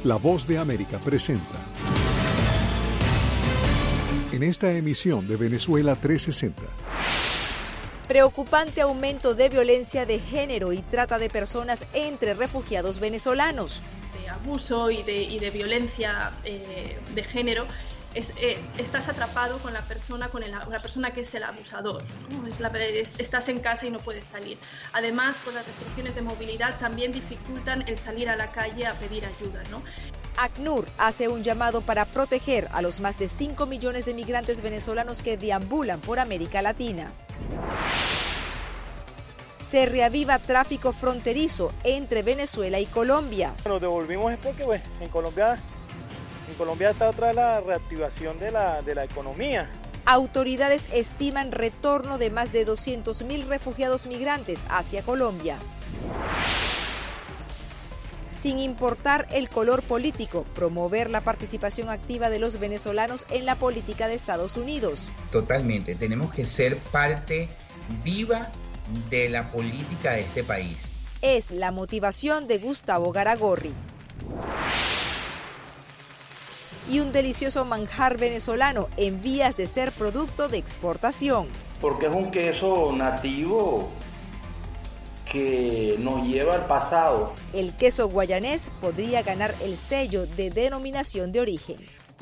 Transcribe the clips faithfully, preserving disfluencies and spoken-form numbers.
La Voz de América presenta. En esta emisión de Venezuela trescientos sesenta. Preocupante aumento de violencia de género y trata de personas entre refugiados venezolanos. De abuso y de, y de violencia eh, de género. Es, eh, estás atrapado con la persona, con el, la persona que es el abusador, ¿no? Es la, es, estás en casa y no puedes salir. Además, con las restricciones de movilidad también dificultan el salir a la calle a pedir ayuda, ¿no? ACNUR hace un llamado para proteger a los más de cinco millones de migrantes venezolanos que deambulan por América Latina. Se reaviva tráfico fronterizo entre Venezuela y Colombia. Nos devolvimos es porque pues, en Colombia... En Colombia está otra la reactivación de la, de la economía. Autoridades estiman retorno de más de doscientos mil refugiados migrantes hacia Colombia. Sin importar el color político, promover la participación activa de los venezolanos en la política de Estados Unidos. Totalmente, tenemos que ser parte viva de la política de este país. Es la motivación de Gustavo Garagorri. Y un delicioso manjar venezolano en vías de ser producto de exportación. Porque es un queso nativo que nos lleva al pasado. El queso guayanés podría ganar el sello de denominación de origen.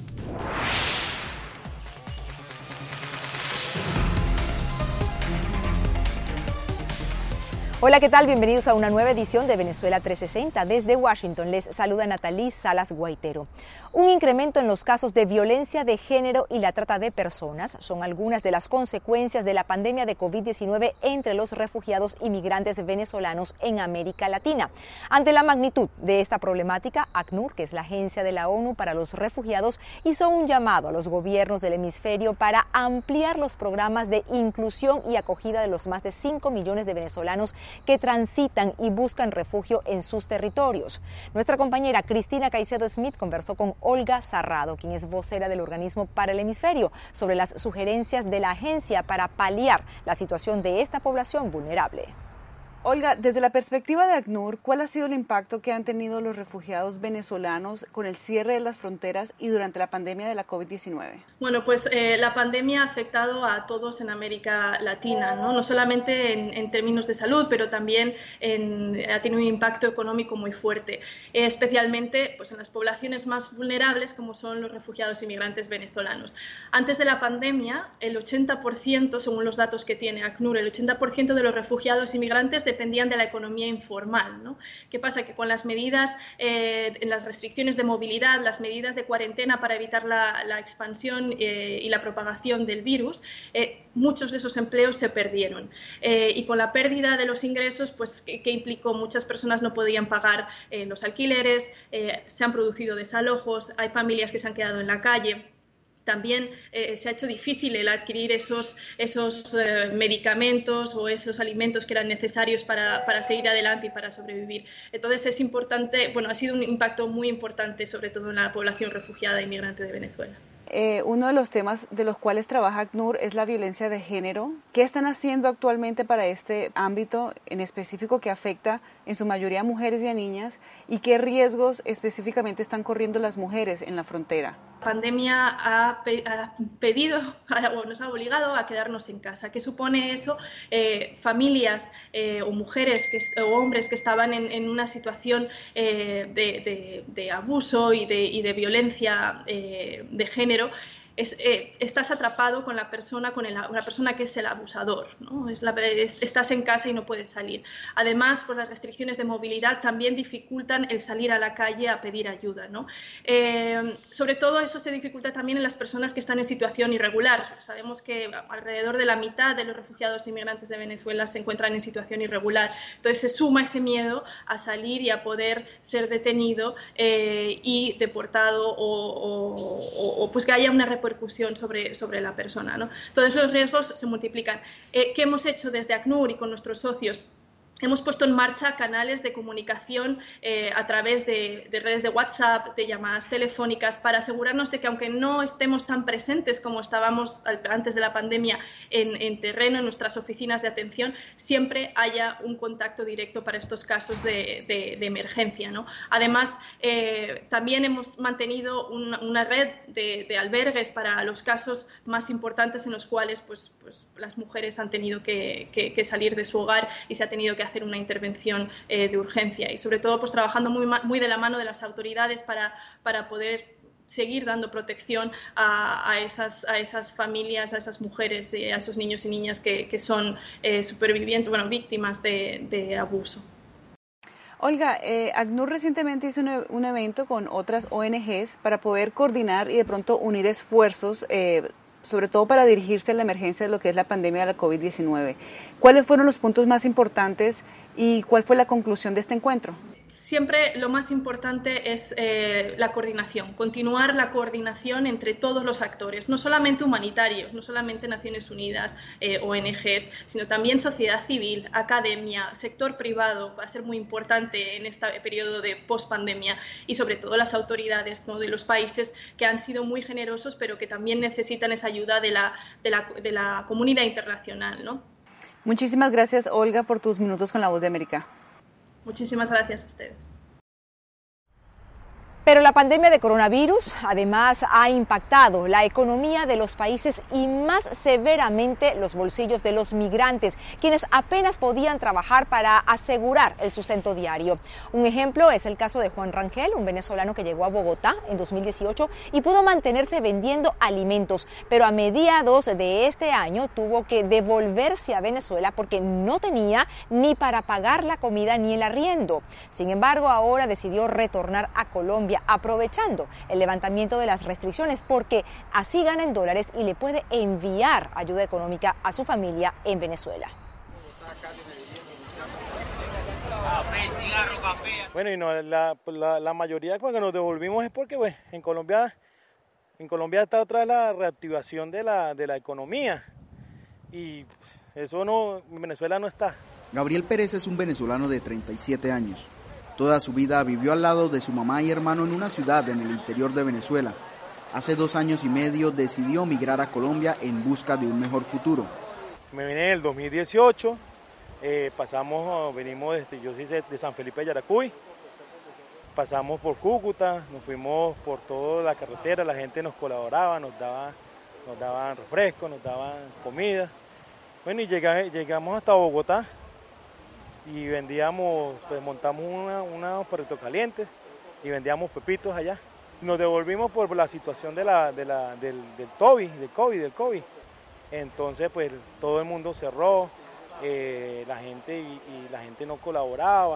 Hola, ¿qué tal? Bienvenidos a una nueva edición de Venezuela trescientos sesenta. Desde Washington les saluda Natalí Salas Guaitero. Un incremento en los casos de violencia de género y la trata de personas son algunas de las consecuencias de la pandemia de COVID diecinueve entre los refugiados y migrantes venezolanos en América Latina. Ante la magnitud de esta problemática, ACNUR, que es la agencia de la ONU para los refugiados, hizo un llamado a los gobiernos del hemisferio para ampliar los programas de inclusión y acogida de los más de cinco millones de venezolanos que transitan y buscan refugio en sus territorios. Nuestra compañera Cristina Caicedo Smith conversó con Olga Sarrado, quien es vocera del organismo para el hemisferio, sobre las sugerencias de la agencia para paliar la situación de esta población vulnerable. Olga, desde la perspectiva de ACNUR, ¿cuál ha sido el impacto que han tenido los refugiados venezolanos con el cierre de las fronteras y durante la pandemia de la COVID diecinueve? Bueno, pues eh, la pandemia ha afectado a todos en América Latina, ¿no? No solamente en, en términos de salud, pero también en, ha tenido un impacto económico muy fuerte, eh, especialmente pues, en las poblaciones más vulnerables como son los refugiados inmigrantes venezolanos. Antes de la pandemia, el ochenta por ciento, según los datos que tiene ACNUR, el ochenta por ciento de los refugiados inmigrantes dependían de la economía informal, ¿no? ¿Qué pasa? Que con las medidas, eh, las restricciones de movilidad, las medidas de cuarentena para evitar la, la expansión eh, y la propagación del virus, eh, muchos de esos empleos se perdieron. Eh, y con la pérdida de los ingresos, pues, que, que implicó muchas personas no podían pagar eh, los alquileres, eh, se han producido desalojos, hay familias que se han quedado en la calle. También eh, se ha hecho difícil el adquirir esos, esos eh, medicamentos o esos alimentos que eran necesarios para, para seguir adelante y para sobrevivir. Entonces es importante, bueno, ha sido un impacto muy importante, sobre todo en la población refugiada e inmigrante de Venezuela. Eh, uno de los temas de los cuales trabaja ACNUR es la violencia de género. ¿Qué están haciendo actualmente para este ámbito en específico que afecta en su mayoría a mujeres y a niñas? ¿Y qué riesgos específicamente están corriendo las mujeres en la frontera? La pandemia ha, pe ha pedido o nos ha obligado a quedarnos en casa. ¿Qué supone eso? Eh, familias eh, o mujeres que, o hombres que estaban en, en una situación eh, de, de, de abuso y de, y de violencia eh, de género. Es, eh, estás atrapado con la persona, con el, la persona que es el abusador, ¿no? Es la, es, estás en casa y no puedes salir. Además, por las restricciones de movilidad también dificultan el salir a la calle a pedir ayuda, ¿no? Eh, sobre todo eso se dificulta también en las personas que están en situación irregular. Sabemos que alrededor de la mitad de los refugiados inmigrantes de Venezuela se encuentran en situación irregular. Entonces se suma ese miedo a salir y a poder ser detenido eh, y deportado o, o, o, o pues que haya una repercusión sobre, sobre la persona, ¿no? Entonces los riesgos se multiplican. Eh, ¿Qué hemos hecho desde ACNUR y con nuestros socios? hemos puesto en marcha canales de comunicación eh, a través de, de redes de WhatsApp, de llamadas telefónicas, para asegurarnos de que aunque no estemos tan presentes como estábamos antes de la pandemia en, en terreno, en nuestras oficinas de atención, siempre haya un contacto directo para estos casos de, de, de emergencia, ¿no? Además, eh, también hemos mantenido una, una red de, de albergues para los casos más importantes en los cuales pues, pues, las mujeres han tenido que, que, que salir de su hogar y se ha tenido que hacer una intervención eh, de urgencia, y sobre todo pues trabajando muy, muy de la mano de las autoridades para, para poder seguir dando protección a, a, esas, a esas familias, a esas mujeres, eh, a esos niños y niñas que, que son eh, supervivientes, bueno, víctimas de, de abuso. Olga, eh, ACNUR recientemente hizo un, un evento con otras O N Ges para poder coordinar y de pronto unir esfuerzos, eh, sobre todo para dirigirse a la emergencia de lo que es la pandemia de la COVID diecinueve. ¿Cuáles fueron los puntos más importantes y cuál fue la conclusión de este encuentro? Siempre lo más importante es eh, la coordinación, continuar la coordinación entre todos los actores, no solamente humanitarios, no solamente Naciones Unidas, eh, O N Ges, sino también sociedad civil, academia, sector privado, va a ser muy importante en este periodo de pospandemia, y sobre todo las autoridades, ¿no?, de los países que han sido muy generosos, pero que también necesitan esa ayuda de la, de la, de la comunidad internacional, ¿no? Muchísimas gracias, Olga, por tus minutos con La Voz de América. Muchísimas gracias a ustedes. Pero la pandemia de coronavirus además ha impactado la economía de los países y más severamente los bolsillos de los migrantes, quienes apenas podían trabajar para asegurar el sustento diario. Un ejemplo es el caso de Juan Rangel, un venezolano que llegó a Bogotá en dos mil dieciocho y pudo mantenerse vendiendo alimentos, pero a mediados de este año tuvo que devolverse a Venezuela porque no tenía ni para pagar la comida ni el arriendo. Sin embargo, ahora decidió retornar a Colombia, aprovechando el levantamiento de las restricciones, porque así gana en dólares y le puede enviar ayuda económica a su familia en Venezuela. Bueno, y no, la, la, la mayoría cuando nos devolvimos es porque bueno, en Colombia en Colombia está otra vez la reactivación de la, de la economía, y pues, eso no, en Venezuela no está. Gabriel Pérez es un venezolano de treinta y siete años. Toda su vida vivió al lado de su mamá y hermano en una ciudad en el interior de Venezuela. Hace dos años y medio decidió migrar a Colombia en busca de un mejor futuro. Me vine en el dos mil dieciocho, eh, pasamos, venimos desde, yo soy de San Felipe de Yaracuy, pasamos por Cúcuta, nos fuimos por toda la carretera, la gente nos colaboraba, nos daba, nos daban refrescos, nos daban comida. Bueno, y llega, llegamos hasta Bogotá y vendíamos, pues montamos una, unos perritos calientes y vendíamos pepitos allá. Nos devolvimos por la situación de la, de la, del, del, COVID, del COVID, del COVID. Entonces, pues todo el mundo cerró, eh, la gente y, y la gente no colaboraba.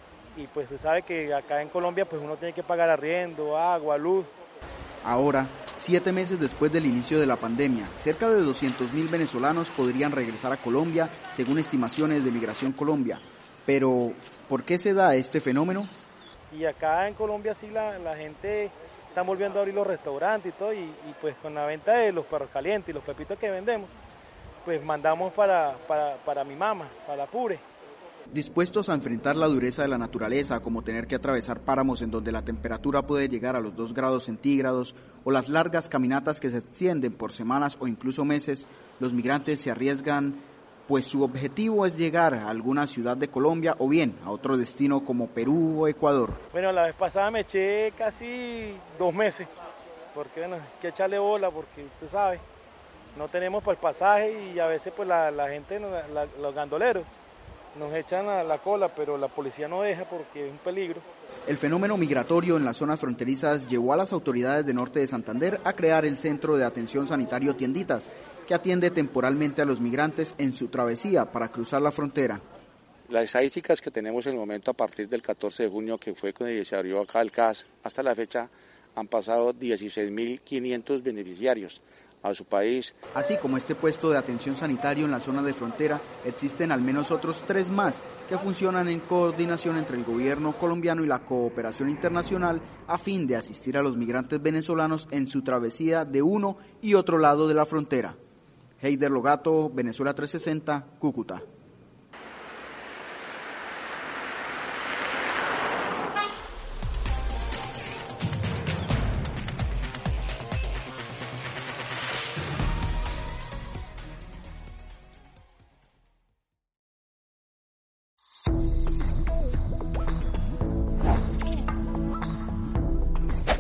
Y pues se sabe que acá en Colombia pues uno tiene que pagar arriendo, agua, luz. Ahora, siete meses después del inicio de la pandemia, cerca de doscientos mil venezolanos podrían regresar a Colombia, según estimaciones de Migración Colombia. Pero, ¿por qué se da este fenómeno? Y acá en Colombia sí la, la gente está volviendo a abrir los restaurantes y todo, y, y pues con la venta de los perros calientes y los pepitos que vendemos, pues mandamos para, para, para mi mamá, para Apure. Dispuestos a enfrentar la dureza de la naturaleza, como tener que atravesar páramos en donde la temperatura puede llegar a los dos grados centígrados, o las largas caminatas que se extienden por semanas o incluso meses, los migrantes se arriesgan, pues su objetivo es llegar a alguna ciudad de Colombia o bien a otro destino como Perú o Ecuador. Bueno, la vez pasada me eché casi dos meses, porque bueno, hay que echarle bola, porque usted sabe, no tenemos para el pasaje y a veces pues la, la gente, la, los gandoleros, nos echan a la cola, pero la policía no deja porque es un peligro. El fenómeno migratorio en las zonas fronterizas llevó a las autoridades de Norte de Santander a crear el Centro de Atención Sanitario Tienditas, que atiende temporalmente a los migrantes en su travesía para cruzar la frontera. Las estadísticas que tenemos en el momento a partir del catorce de junio, que fue cuando se abrió acá el C A S, hasta la fecha han pasado dieciséis mil quinientos beneficiarios a su país. Así como este puesto de atención sanitario en la zona de frontera, existen al menos otros tres más que funcionan en coordinación entre el gobierno colombiano y la cooperación internacional a fin de asistir a los migrantes venezolanos en su travesía de uno y otro lado de la frontera. Heider Logato, Venezuela trescientos sesenta, Cúcuta.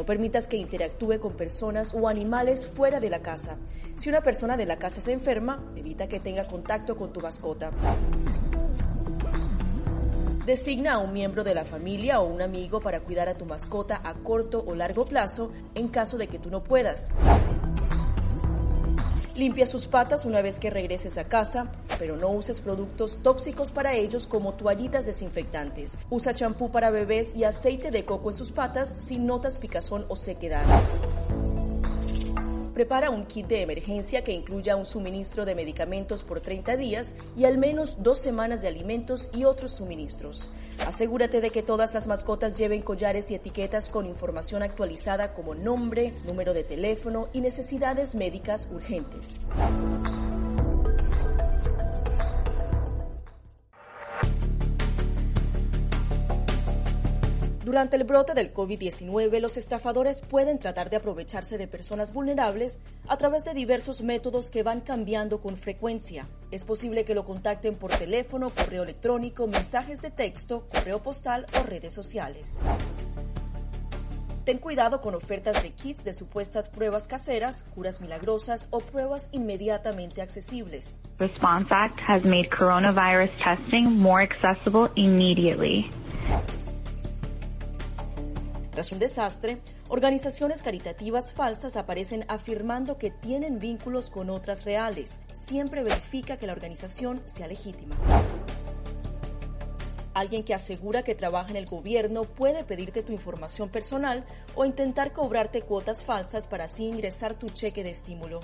permitas que interactúe con personas o animales fuera de la casa. Si una persona de la casa se enferma, evita que tenga contacto con tu mascota. Designa a un miembro de la familia o un amigo para cuidar a tu mascota a corto o largo plazo en caso de que tú no puedas. Limpia sus patas una vez que regreses a casa, pero no uses productos tóxicos para ellos como toallitas desinfectantes. Usa champú para bebés y aceite de coco en sus patas si notas picazón o sequedad. Prepara un kit de emergencia que incluya un suministro de medicamentos por treinta días y al menos dos semanas de alimentos y otros suministros. Asegúrate de que todas las mascotas lleven collares y etiquetas con información actualizada como nombre, número de teléfono y necesidades médicas urgentes. Durante el brote del COVID diecinueve, los estafadores pueden tratar de aprovecharse de personas vulnerables a través de diversos métodos que van cambiando con frecuencia. Es posible que lo contacten por teléfono, correo electrónico, mensajes de texto, correo postal o redes sociales. Ten cuidado con ofertas de kits de supuestas pruebas caseras, curas milagrosas o pruebas inmediatamente accesibles. Response Act has made coronavirus testing more accessible immediately. Tras un desastre, organizaciones caritativas falsas aparecen afirmando que tienen vínculos con otras reales. Siempre verifica que la organización sea legítima. Alguien que asegura que trabaja en el gobierno puede pedirte tu información personal o intentar cobrarte cuotas falsas para así ingresar tu cheque de estímulo.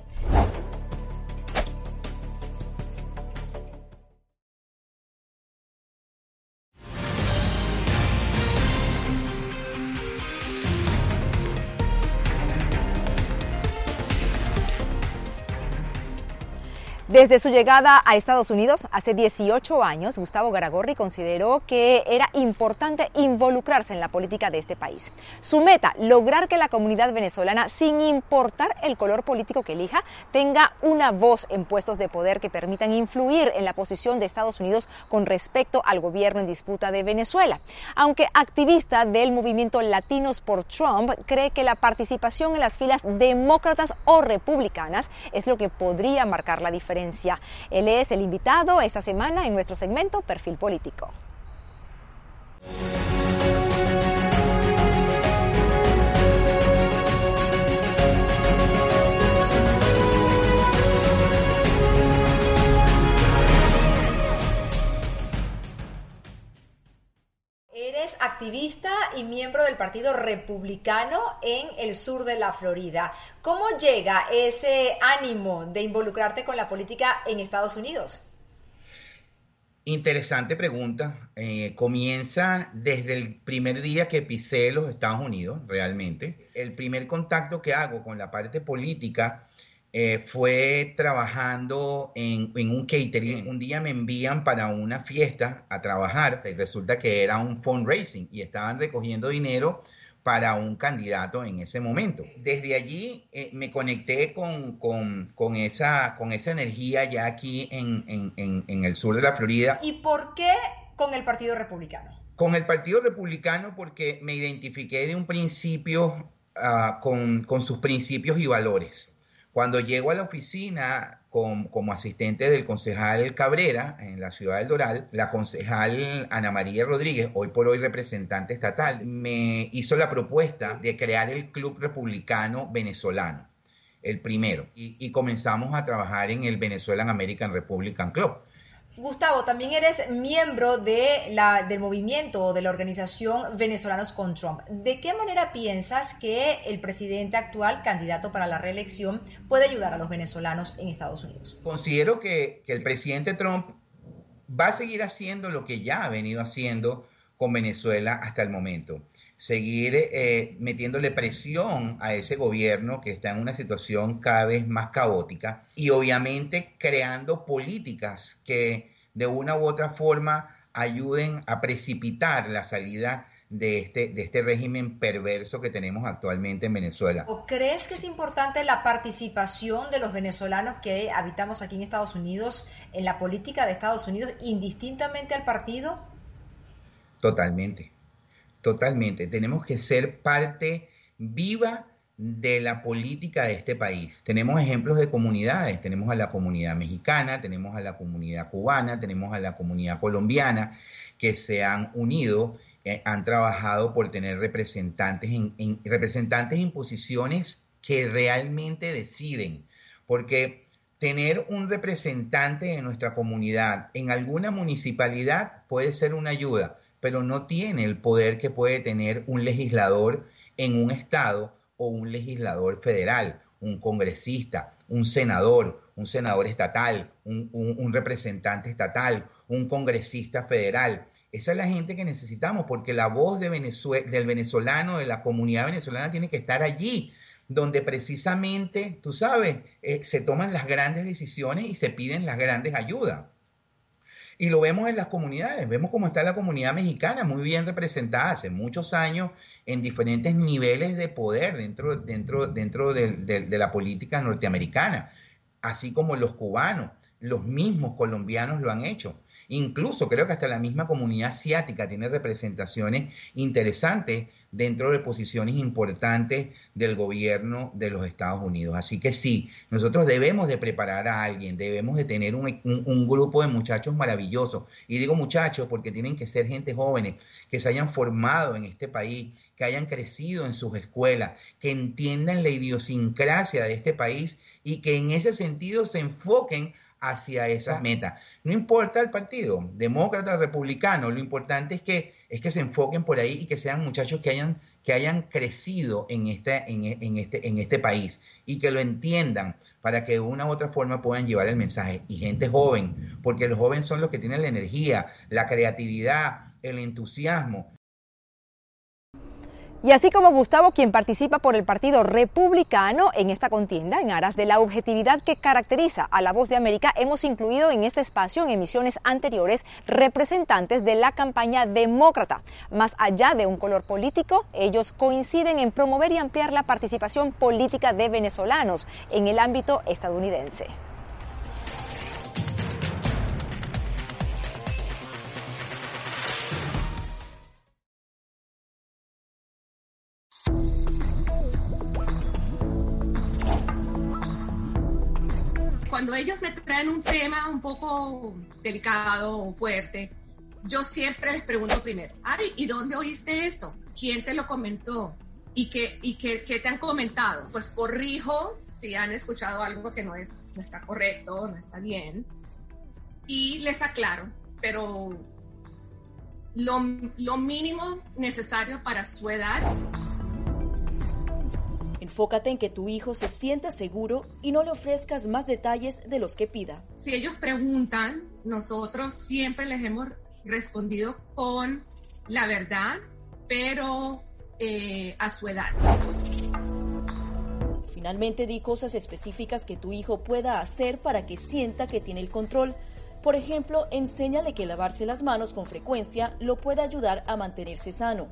Desde su llegada a Estados Unidos hace dieciocho años, Gustavo Garagorri consideró que era importante involucrarse en la política de este país. Su meta, lograr que la comunidad venezolana, sin importar el color político que elija, tenga una voz en puestos de poder que permitan influir en la posición de Estados Unidos con respecto al gobierno en disputa de Venezuela. Aunque activista del movimiento Latinos por Trump, cree que la participación en las filas demócratas o republicanas es lo que podría marcar la diferencia. Él es el invitado esta semana en nuestro segmento Perfil Político. Eres activista y miembro del Partido Republicano en el sur de la Florida. ¿Cómo llega ese ánimo de involucrarte con la política en Estados Unidos? Interesante pregunta. Eh, comienza desde el primer día que pisé los Estados Unidos, realmente. El primer contacto que hago con la parte política Eh, fue trabajando en, en un catering. Un día me envían para una fiesta a trabajar y resulta que era un fundraising y estaban recogiendo dinero para un candidato en ese momento. Desde allí eh, me conecté con, con, con, esa, con esa energía ya aquí en, en, en, en el sur de la Florida. ¿Y por qué con el Partido Republicano? Con el Partido Republicano porque me identifiqué de un principio uh, con, con sus principios y valores. Cuando llego a la oficina con, como asistente del concejal Cabrera en la ciudad del Doral, la concejal Ana María Rodríguez, hoy por hoy representante estatal, me hizo la propuesta de crear el Club Republicano Venezolano, el primero, y, y comenzamos a trabajar en el Venezuelan American Republican Club. Gustavo, también eres miembro de la, del movimiento o de la organización Venezolanos con Trump. ¿De qué manera piensas que el presidente actual, candidato para la reelección, puede ayudar a los venezolanos en Estados Unidos? Considero que, que el presidente Trump va a seguir haciendo lo que ya ha venido haciendo con Venezuela hasta el momento. Seguir eh, metiéndole presión a ese gobierno que está en una situación cada vez más caótica y obviamente creando políticas que de una u otra forma ayuden a precipitar la salida de este, de este régimen perverso que tenemos actualmente en Venezuela. ¿O crees que es importante la participación de los venezolanos que habitamos aquí en Estados Unidos en la política de Estados Unidos indistintamente al partido? Totalmente. Totalmente. Tenemos que ser parte viva de la política de este país. Tenemos ejemplos de comunidades, tenemos a la comunidad mexicana, tenemos a la comunidad cubana, tenemos a la comunidad colombiana, que se han unido, eh, han trabajado por tener representantes en, en, representantes en posiciones que realmente deciden, porque tener un representante en nuestra comunidad en alguna municipalidad puede ser una ayuda, pero no tiene el poder que puede tener un legislador en un estado o un legislador federal, un congresista, un senador, un senador estatal, un, un, un representante estatal, un congresista federal. Esa es la gente que necesitamos, porque la voz de Venezuela, del venezolano, de la comunidad venezolana, tiene que estar allí, donde precisamente, tú sabes, eh, se toman las grandes decisiones y se piden las grandes ayudas. Y lo vemos en las comunidades, vemos cómo está la comunidad mexicana, muy bien representada hace muchos años en diferentes niveles de poder dentro, dentro, dentro de, de, de la política norteamericana, así como los cubanos, los mismos colombianos lo han hecho. Incluso creo que hasta la misma comunidad asiática tiene representaciones interesantes dentro de posiciones importantes del gobierno de los Estados Unidos. Así que sí, nosotros debemos de preparar a alguien, debemos de tener un, un, un grupo de muchachos maravillosos. Y digo muchachos porque tienen que ser gente jóvenes, que se hayan formado en este país, que hayan crecido en sus escuelas, que entiendan la idiosincrasia de este país y que en ese sentido se enfoquen hacia esas metas. No importa el partido, demócrata o republicano, lo importante es que, es que se enfoquen por ahí y que sean muchachos que hayan, que hayan crecido en este, en, en, este, en este país y que lo entiendan para que de una u otra forma puedan llevar el mensaje. Y gente joven, porque los jóvenes son los que tienen la energía, la creatividad, el entusiasmo. Y así como Gustavo, quien participa por el Partido Republicano en esta contienda, en aras de la objetividad que caracteriza a La Voz de América, hemos incluido en este espacio en emisiones anteriores representantes de la campaña demócrata. Más allá de un color político, ellos coinciden en promover y ampliar la participación política de venezolanos en el ámbito estadounidense. Cuando ellos me traen un tema un poco delicado o fuerte, yo siempre les pregunto primero, Ari, ¿y dónde oíste eso? ¿Quién te lo comentó? ¿Y qué, y qué, qué te han comentado? Pues corrijo si han escuchado algo que no, es, no está correcto, no está bien, y les aclaro, pero lo, lo mínimo necesario para su edad. Enfócate en que tu hijo se sienta seguro y no le ofrezcas más detalles de los que pida. Si ellos preguntan, nosotros siempre les hemos respondido con la verdad, pero eh, a su edad. Finalmente, di cosas específicas que tu hijo pueda hacer para que sienta que tiene el control. Por ejemplo, enséñale que lavarse las manos con frecuencia lo puede ayudar a mantenerse sano.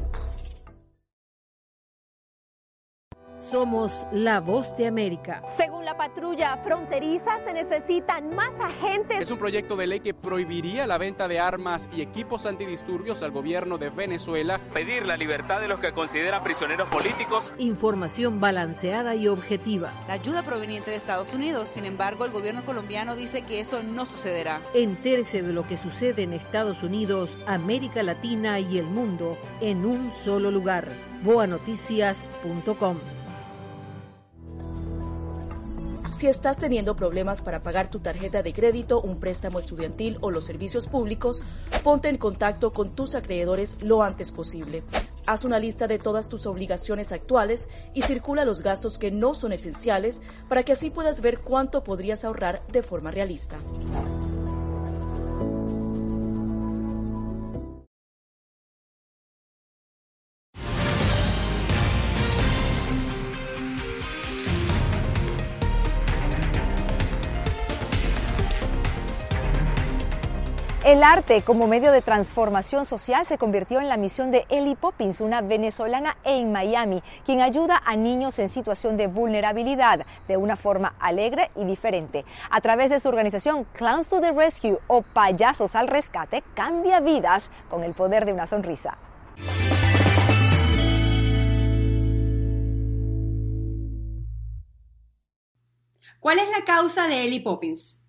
Somos La Voz de América. Según la patrulla fronteriza, se necesitan más agentes. Es un proyecto de ley que prohibiría la venta de armas y equipos antidisturbios al gobierno de Venezuela. Pedir la libertad de los que consideran prisioneros políticos. Información balanceada y objetiva. La ayuda proveniente de Estados Unidos, sin embargo, el gobierno colombiano dice que eso no sucederá. Entérese de lo que sucede en Estados Unidos, América Latina y el mundo en un solo lugar. boa noticias punto com. Si estás teniendo problemas para pagar tu tarjeta de crédito, un préstamo estudiantil o los servicios públicos, ponte en contacto con tus acreedores lo antes posible. Haz una lista de todas tus obligaciones actuales y circula los gastos que no son esenciales para que así puedas ver cuánto podrías ahorrar de forma realista. El arte como medio de transformación social se convirtió en la misión de Ellie Poppins, una venezolana en Miami, quien ayuda a niños en situación de vulnerabilidad de una forma alegre y diferente. A través de su organización Clowns to the Rescue o Payasos al Rescate, cambia vidas con el poder de una sonrisa. ¿Cuál es la causa de Ellie Poppins?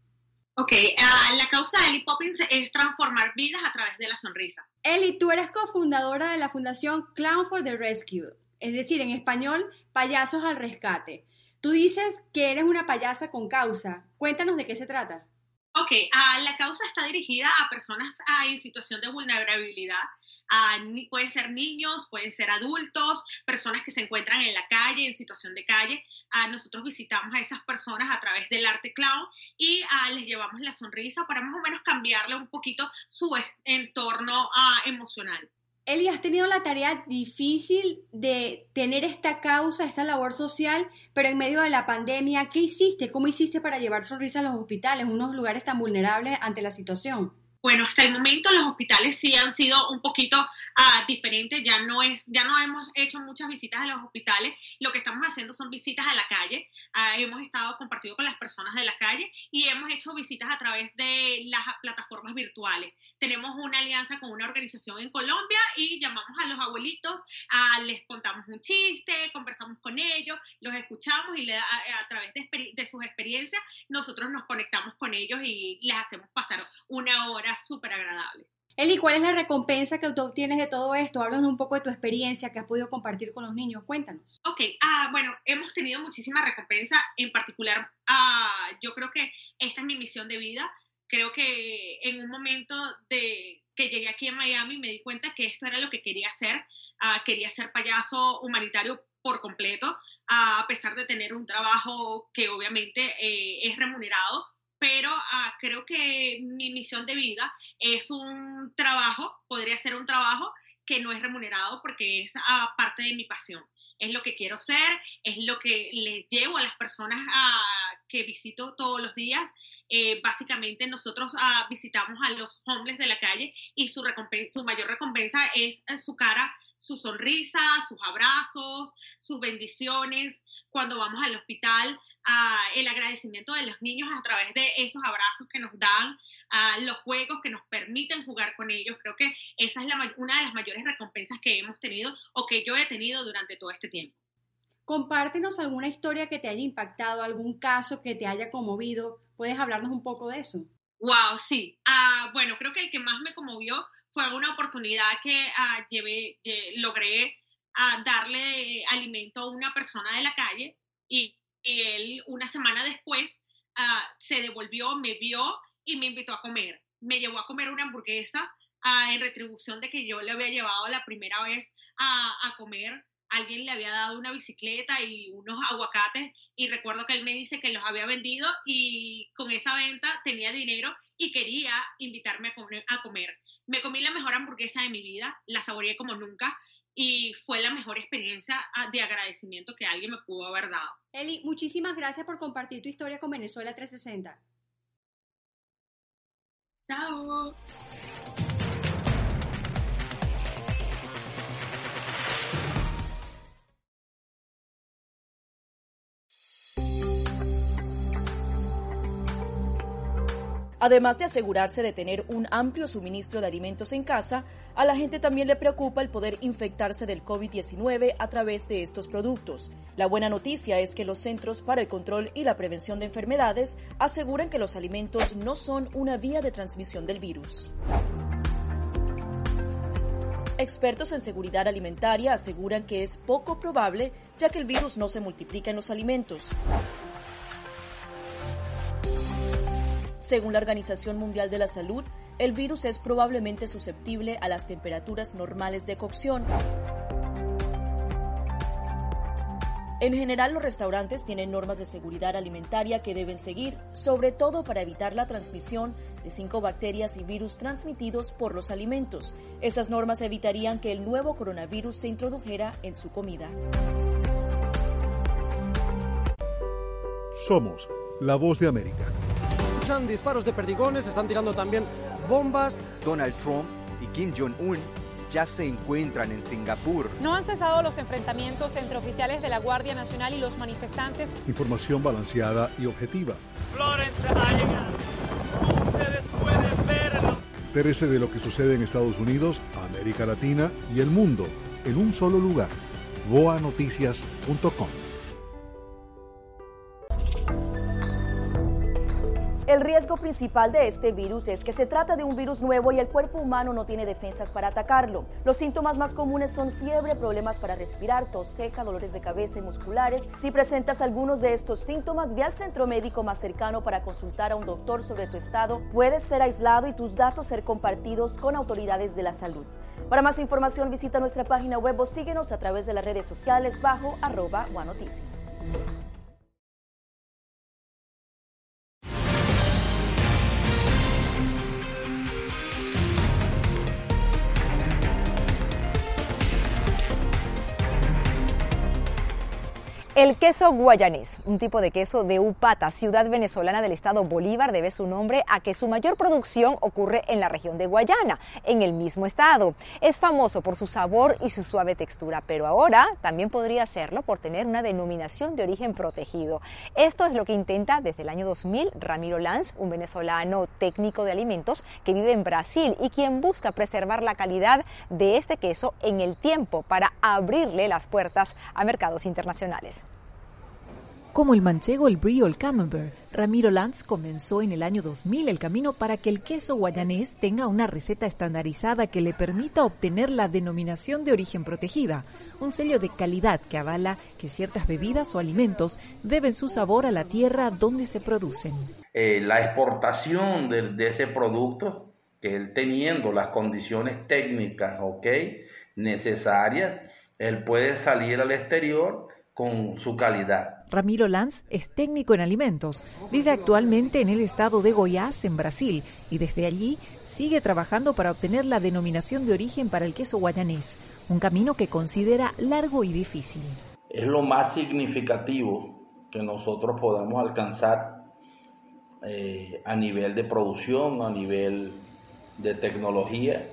Ok, uh, la causa de Ellie Poppins es transformar vidas a través de la sonrisa. Ellie, tú eres cofundadora de la fundación Clown for the Rescue, es decir, en español, Payasos al Rescate. Tú dices que eres una payasa con causa. Cuéntanos de qué se trata. Ok, uh, la causa está dirigida a personas uh, en situación de vulnerabilidad. Uh, ni, pueden ser niños, pueden ser adultos, personas que se encuentran en la calle, en situación de calle. Uh, nosotros visitamos a esas personas a través del arte clown y uh, les llevamos la sonrisa para más o menos cambiarle un poquito su entorno uh, emocional. Ellie, has tenido la tarea difícil de tener esta causa, esta labor social, pero en medio de la pandemia, ¿qué hiciste? ¿Cómo hiciste para llevar sonrisas a los hospitales, unos lugares tan vulnerables ante la situación? Bueno, hasta el momento los hospitales sí han sido un poquito uh, diferentes, ya no es, ya no hemos hecho muchas visitas a los hospitales, lo que estamos haciendo son visitas a la calle, uh, hemos estado compartiendo con las personas de la calle y hemos hecho visitas a través de las plataformas virtuales. Tenemos una alianza con una organización en Colombia y llamamos a los abuelitos, uh, les contamos un chiste, conversamos con ellos, los escuchamos y le, a, a través de, de sus experiencias nosotros nos conectamos con ellos y les hacemos pasar una hora súper agradable. Ellie, ¿cuál es la recompensa que tú obtienes de todo esto? Háblanos un poco de tu experiencia que has podido compartir con los niños. Cuéntanos. Ok, uh, bueno, hemos tenido muchísima recompensa. En particular, uh, yo creo que esta es mi misión de vida. Creo que en un momento de que llegué aquí en Miami me di cuenta que esto era lo que quería hacer. Uh, quería ser payaso humanitario por completo, uh, a pesar de tener un trabajo que obviamente eh, es remunerado. Pero uh, creo que mi misión de vida es un trabajo, podría ser un trabajo que no es remunerado porque es uh, parte de mi pasión. Es lo que quiero ser, es lo que les llevo a las personas uh, que visito todos los días. Eh, básicamente nosotros uh, visitamos a los homeless de la calle y su, recompensa, su mayor recompensa es uh, su cara, su sonrisa, sus abrazos, sus bendiciones. Cuando vamos al hospital, uh, el agradecimiento de los niños a través de esos abrazos que nos dan, uh, los juegos que nos permiten jugar con ellos. Creo que esa es la, una de las mayores recompensas que hemos tenido o que yo he tenido durante todo este tiempo. Compártenos alguna historia que te haya impactado, algún caso que te haya conmovido. ¿Puedes hablarnos un poco de eso? Wow, sí. Uh, bueno, creo que el que más me conmovió fue una oportunidad que uh, llevé, lle, logré uh, darle alimento a una persona de la calle y, y él una semana después uh, se devolvió, me vio y me invitó a comer. Me llevó a comer una hamburguesa uh, en retribución de que yo le había llevado la primera vez uh, a comer. Alguien le había dado una bicicleta y unos aguacates y recuerdo que él me dice que los había vendido y con esa venta tenía dinero y quería invitarme a comer, a comer. Me comí la mejor hamburguesa de mi vida, la saboreé como nunca y fue la mejor experiencia de agradecimiento que alguien me pudo haber dado. Ellie, muchísimas gracias por compartir tu historia con Venezuela trescientos sesenta. Chao. Además de asegurarse de tener un amplio suministro de alimentos en casa, a la gente también le preocupa el poder infectarse del COVID diecinueve a través de estos productos. La buena noticia es que los Centros para el Control y la Prevención de Enfermedades aseguran que los alimentos no son una vía de transmisión del virus. Expertos en seguridad alimentaria aseguran que es poco probable, ya que el virus no se multiplica en los alimentos. Según la Organización Mundial de la Salud, el virus es probablemente susceptible a las temperaturas normales de cocción. En general, los restaurantes tienen normas de seguridad alimentaria que deben seguir, sobre todo para evitar la transmisión de cinco bacterias y virus transmitidos por los alimentos. Esas normas evitarían que el nuevo coronavirus se introdujera en su comida. Somos la voz de América. Disparos de perdigones, están tirando también bombas. Donald Trump y Kim Jong-un ya se encuentran en Singapur. No han cesado los enfrentamientos entre oficiales de la Guardia Nacional y los manifestantes. Información balanceada y objetiva. Florence ha llegado. Como ustedes pueden verlo. Entérese de lo que sucede en Estados Unidos, América Latina y el mundo en un solo lugar. voa noticias punto com. El riesgo principal de este virus es que se trata de un virus nuevo y el cuerpo humano no tiene defensas para atacarlo. Los síntomas más comunes son fiebre, problemas para respirar, tos seca, dolores de cabeza y musculares. Si presentas algunos de estos síntomas, ve al centro médico más cercano para consultar a un doctor sobre tu estado. Puedes ser aislado y tus datos ser compartidos con autoridades de la salud. Para más información, visita nuestra página web o síguenos a través de las redes sociales bajo arroba Guanoticias. El queso guayanés, un tipo de queso de Upata, ciudad venezolana del estado Bolívar, debe su nombre a que su mayor producción ocurre en la región de Guayana, en el mismo estado. Es famoso por su sabor y su suave textura, pero ahora también podría serlo por tener una denominación de origen protegido. Esto es lo que intenta desde el año dos mil Ramiro Lanz, un venezolano técnico de alimentos que vive en Brasil y quien busca preservar la calidad de este queso en el tiempo para abrirle las puertas a mercados internacionales. Como el manchego, el brie o el camembert, Ramiro Lanz comenzó en el año dos mil el camino para que el queso guayanés tenga una receta estandarizada que le permita obtener la denominación de origen protegida, un sello de calidad que avala que ciertas bebidas o alimentos deben su sabor a la tierra donde se producen. Eh, la exportación de, de ese producto, que él teniendo las condiciones técnicas okay, necesarias, él puede salir al exterior con su calidad. Ramiro Lanz es técnico en alimentos, vive actualmente en el estado de Goiás, en Brasil, y desde allí sigue trabajando para obtener la denominación de origen para el queso guayanés, un camino que considera largo y difícil. Es lo más significativo que nosotros podamos alcanzar eh, a nivel de producción, a nivel de tecnología.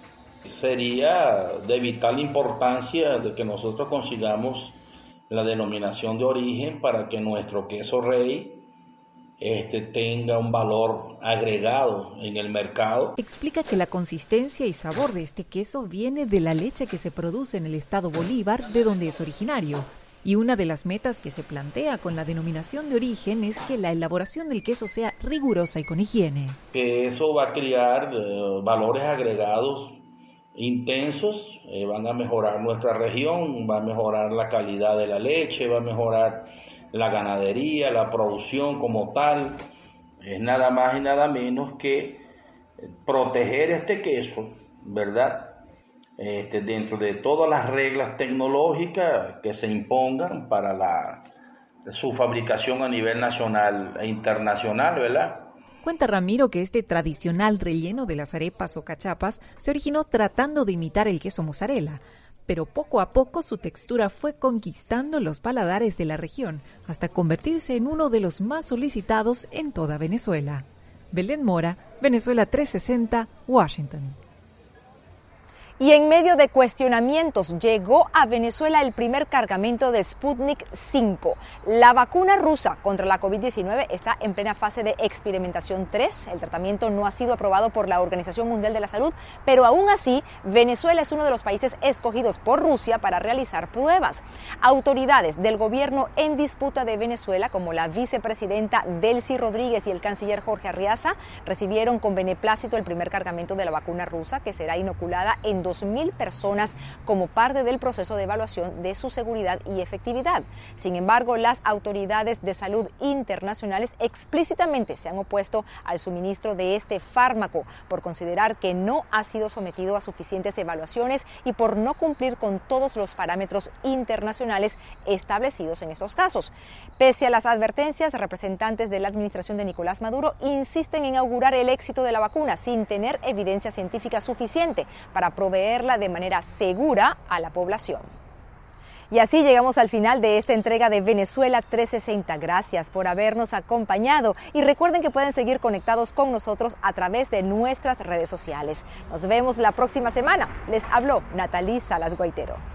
Sería de vital importancia de que nosotros consigamos la denominación de origen para que nuestro queso rey este, tenga un valor agregado en el mercado. Explica que la consistencia y sabor de este queso viene de la leche que se produce en el estado Bolívar, de donde es originario. Y una de las metas que se plantea con la denominación de origen es que la elaboración del queso sea rigurosa y con higiene. Que eso va a crear eh, valores agregados intensos, eh, van a mejorar nuestra región, va a mejorar la calidad de la leche, va a mejorar la ganadería, la producción como tal. Es nada más y nada menos que proteger este queso, ¿verdad? Este, dentro de todas las reglas tecnológicas que se impongan para la, su fabricación a nivel nacional e internacional, ¿verdad? Cuenta Ramiro que este tradicional relleno de las arepas o cachapas se originó tratando de imitar el queso mozzarella, pero poco a poco su textura fue conquistando los paladares de la región hasta convertirse en uno de los más solicitados en toda Venezuela. Belén Mora, Venezuela trescientos sesenta, Washington. Y en medio de cuestionamientos llegó a Venezuela el primer cargamento de Sputnik cinco. La vacuna rusa contra la COVID diecinueve está en plena fase de experimentación tres. El tratamiento no ha sido aprobado por la Organización Mundial de la Salud, pero aún así Venezuela es uno de los países escogidos por Rusia para realizar pruebas. Autoridades del gobierno en disputa de Venezuela, como la vicepresidenta Delcy Rodríguez y el canciller Jorge Arriaza, recibieron con beneplácito el primer cargamento de la vacuna rusa, que será inoculada en dos mil personas como parte del proceso de evaluación de su seguridad y efectividad. Sin embargo, las autoridades de salud internacionales explícitamente se han opuesto al suministro de este fármaco por considerar que no ha sido sometido a suficientes evaluaciones y por no cumplir con todos los parámetros internacionales establecidos en estos casos. Pese a las advertencias, representantes de la administración de Nicolás Maduro insisten en augurar el éxito de la vacuna sin tener evidencia científica suficiente para proveer de manera segura a la población. Y así llegamos al final de esta entrega de Venezuela trescientos sesenta. Gracias por habernos acompañado y recuerden que pueden seguir conectados con nosotros a través de nuestras redes sociales. Nos vemos la próxima semana. Les habló Natalie Salas Guaitero.